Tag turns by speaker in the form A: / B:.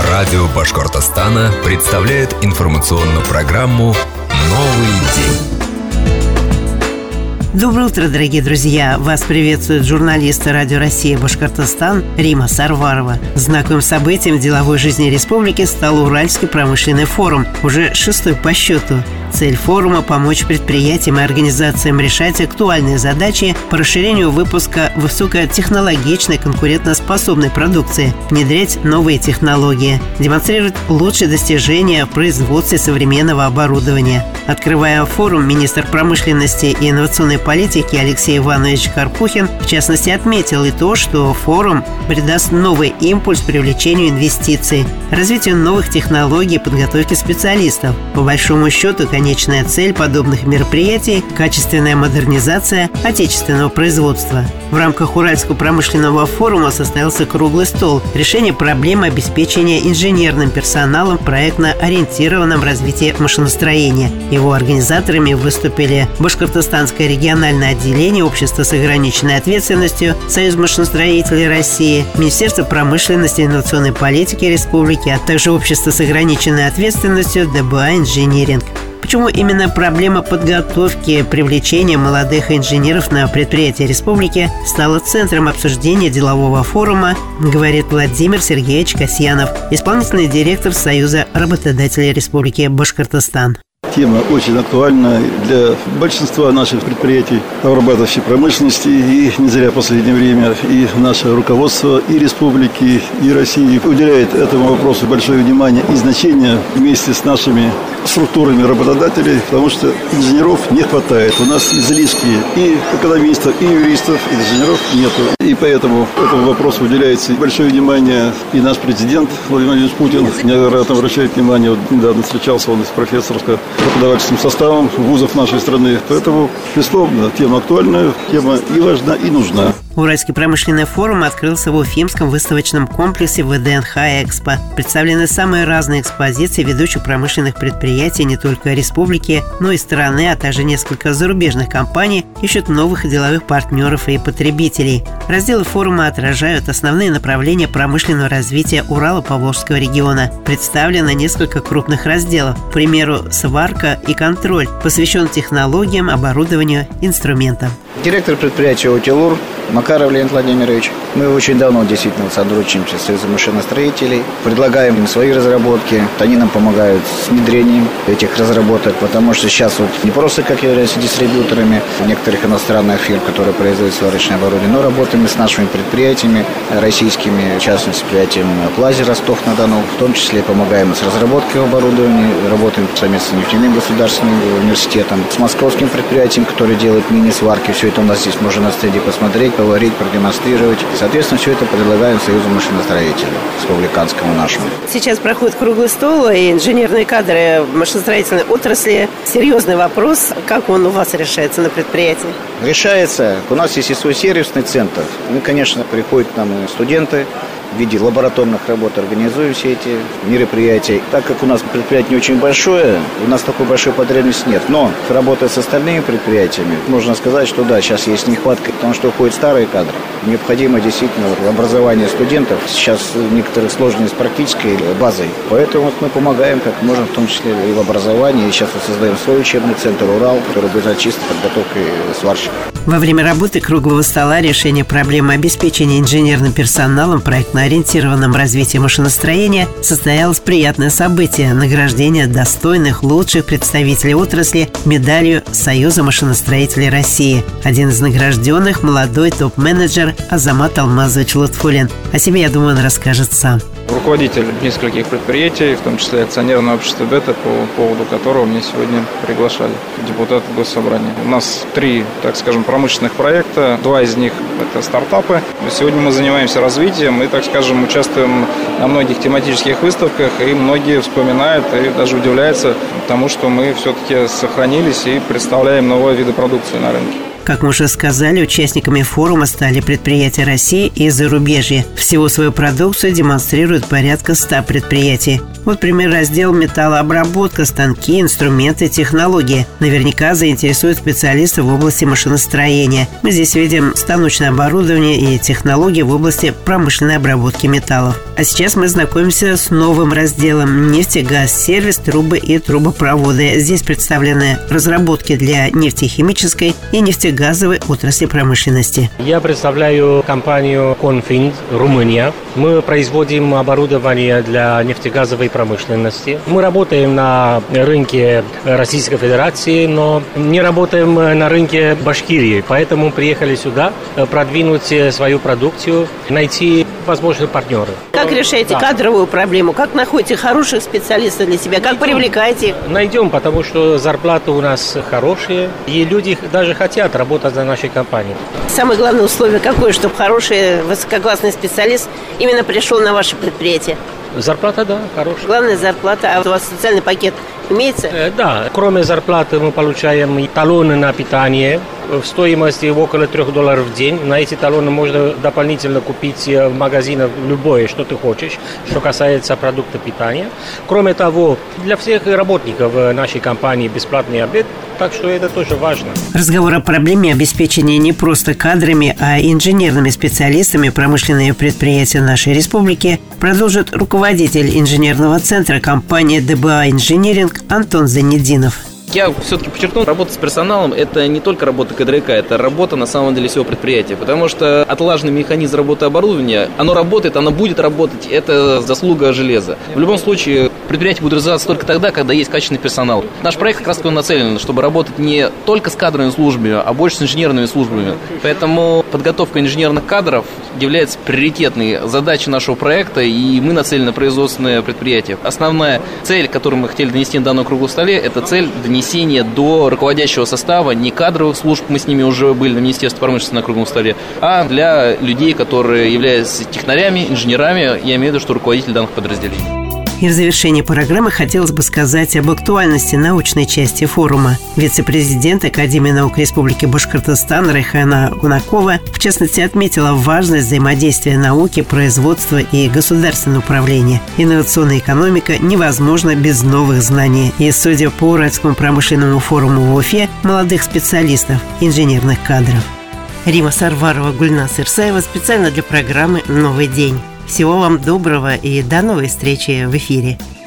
A: Радио Башкортостана представляет информационную программу «Новый день».
B: Доброе утро, дорогие друзья! Вас приветствует журналист Радио Россия Башкортостан Рима Сарварова. Знаковым событием в деловой жизни республики стал Уральский промышленный форум, уже 6-й по счету. Цель форума – помочь предприятиям и организациям решать актуальные задачи по расширению выпуска высокотехнологичной конкурентоспособной продукции, внедрять новые технологии, демонстрировать лучшие достижения в производстве современного оборудования. Открывая форум, министр промышленности и инновационной политики Алексей Иванович Карпухин в частности отметил и то, что форум придаст новый импульс привлечению инвестиций, развитию новых технологий и подготовке специалистов. По большому счету, конечная цель подобных мероприятий – качественная модернизация отечественного производства. В рамках Уральского промышленного форума состоялся круглый стол «Решение проблемы обеспечения инженерным персоналом в проектно-ориентированном развитии машиностроения». Его организаторами выступили Башкортостанское региональное отделение Общества с ограниченной ответственностью, Союз машиностроителей России, Министерство промышленности и инновационной политики республики, а также Общество с ограниченной ответственностью ДБА «Инжиниринг». Почему именно проблема подготовки привлечения молодых инженеров на предприятия республики стала центром обсуждения делового форума, говорит Владимир Сергеевич Касьянов, исполнительный директор Союза работодателей Республики Башкортостан.
C: Тема очень актуальна для большинства наших предприятий обрабатывающей промышленности. И не зря в последнее время и наше руководство и республики, и России уделяет этому вопросу большое внимание и значение вместе с нашими структурами работодателей, потому что инженеров не хватает. У нас излишки и экономистов, и юристов, и инженеров нету. И поэтому этому вопросу уделяется большое внимание. И наш президент Владимир Владимирович Путин неоднократно обращает внимание. Вот недавно встречался он с преподавательским составом вузов нашей страны. Поэтому, безусловно, тема актуальная, тема и важна, и нужна.
B: Уральский промышленный форум открылся в Уфимском выставочном комплексе ВДНХ «Экспо». Представлены самые разные экспозиции ведущих промышленных предприятий не только республики, но и страны, а также несколько зарубежных компаний ищут новых деловых партнеров и потребителей. Разделы форума отражают основные направления промышленного развития Урало-Поволжского региона. Представлено несколько крупных разделов, к примеру, сварка и контроль, посвящен технологиям, оборудованию, инструментам.
D: Директор предприятия «Утилур» Макаров Леонид Владимирович. Мы очень давно действительно сотрудничаем с Союзом машиностроителей, предлагаем им свои разработки, они нам помогают с внедрением этих разработок, потому что сейчас вот не просто как являются дистрибьюторами некоторых иностранных фирм, которые производят сварочное оборудование, но работаем с нашими предприятиями российскими, в частности, предприятием «Плази» Ростов-на-Дону, в том числе помогаем с разработкой оборудования, работаем совместно с нефтяным государственным университетом, с московским предприятием, которое делает мини-сварки. Все это у нас здесь можно на стенде посмотреть, поварить, продемонстрировать. Соответственно, все это предлагаем Союзу машиностроителей, республиканскому нашему.
B: Сейчас проходит круглый стол, и инженерные кадры в машиностроительной отрасли. Серьезный вопрос. Как он у вас решается на предприятии?
D: Решается. У нас есть и свой сервисный центр. Мы, конечно, приходят к нам студенты, в виде лабораторных работ организуем все эти мероприятия. Так как у нас предприятие не очень большое, у нас такой большой потребности нет. Но работая с остальными предприятиями, можно сказать, что да, сейчас есть нехватка, потому что уходят старые кадры. Необходимо действительно образование студентов. Сейчас некоторые сложности с практической базой. Поэтому мы помогаем как можем, в том числе и в образовании. И сейчас мы создаем свой учебный центр «Урал», который будет чисто подготовкой сварщиков.
B: Во время работы круглого стола решение проблемы обеспечения инженерным персоналом проектно-ориентированном развитии машиностроения состоялось приятное событие – награждение достойных лучших представителей отрасли медалью Союза машиностроителей России. Один из награжденных – молодой топ-менеджер Азамат Алмазович Лутфулин. О себе, я думаю, он расскажет сам.
E: Руководитель нескольких предприятий, в том числе акционерное общество «Бета», по поводу которого меня сегодня приглашали депутаты Госсобрания. У нас 3, так скажем, промышленных проекта. 2 из них – это стартапы. Сегодня мы занимаемся развитием и, так скажем, участвуем на многих тематических выставках. И многие вспоминают и даже удивляются тому, что мы все-таки сохранились и представляем новые виды продукции на рынке.
B: Как мы уже сказали, участниками форума стали предприятия России и зарубежья. Всего свою продукцию демонстрируют порядка 100 предприятий. Вот пример: раздел металлообработка, станки, инструменты, технологии. Наверняка заинтересует специалистов в области машиностроения. Мы здесь видим станочное оборудование и технологии в области промышленной обработки металлов. А сейчас мы знакомимся с новым разделом: нефтегаз, сервис, трубы и трубопроводы. Здесь представлены разработки для нефтехимической и нефтегазовой отрасли промышленности.
F: Я представляю компанию Confint, Румыния. Мы производим оборудование для нефтегазовой промышленности. Мы работаем на рынке Российской Федерации, но не работаем на рынке Башкирии. Поэтому приехали сюда продвинуть свою продукцию, найти возможные партнеры.
B: Как решаете кадровую проблему? Как находите хороших специалистов для себя? Как привлекаете их?
F: Найдем, потому что зарплаты у нас хорошие, и люди даже хотят работать на нашей компании.
B: Самое главное условие какое, чтобы хороший, высококлассный специалист именно пришел на ваше предприятие?
F: Зарплата, да, хорошая.
B: Главная зарплата. А у вас социальный пакет имеется?
F: Да, кроме зарплаты мы получаем талоны на питание в стоимости около $3 в день. На эти талоны можно дополнительно купить в магазинах любое, что ты хочешь, что касается продукта питания. Кроме того, для всех работников нашей компании бесплатный обед, так что это тоже важно.
B: Разговор о проблеме обеспечения не просто кадрами, а инженерными специалистами промышленные предприятия нашей республики продолжит руководитель инженерного центра компании ДБА Инжиниринг Антон Занединов.
G: Я все-таки подчеркну, работа с персоналом – это не только работа КДРК, это работа на самом деле всего предприятия. Потому что отлаженный механизм работы оборудования, оно работает, оно будет работать, это заслуга железа. В любом случае, предприятие будет развиваться только тогда, когда есть качественный персонал. Наш проект как раз нацелен, чтобы работать не только с кадровыми службами, а больше с инженерными службами. Поэтому подготовка инженерных кадров является приоритетной задачей нашего проекта, и мы нацелены на производственное предприятие. Основная цель, которую мы хотели донести на данном круглом столе, это цель донесения до руководящего состава, не кадровых служб, мы с ними уже были на Министерстве промышленности на круглом столе, а для людей, которые являются технарями, инженерами, я имею в виду, что руководители данных подразделений.
B: И в завершении программы хотелось бы сказать об актуальности научной части форума. Вице-президент Академии наук Республики Башкортостан Райхана Гунакова в частности отметила важность взаимодействия науки, производства и государственного управления. Инновационная экономика невозможна без новых знаний. И, судя по Уральскому промышленному форуму в Уфе, молодых специалистов, инженерных кадров. Рима Сарварова, Гульнас Ирсаева специально для программы «Новый день». Всего вам доброго и до новой встречи в эфире.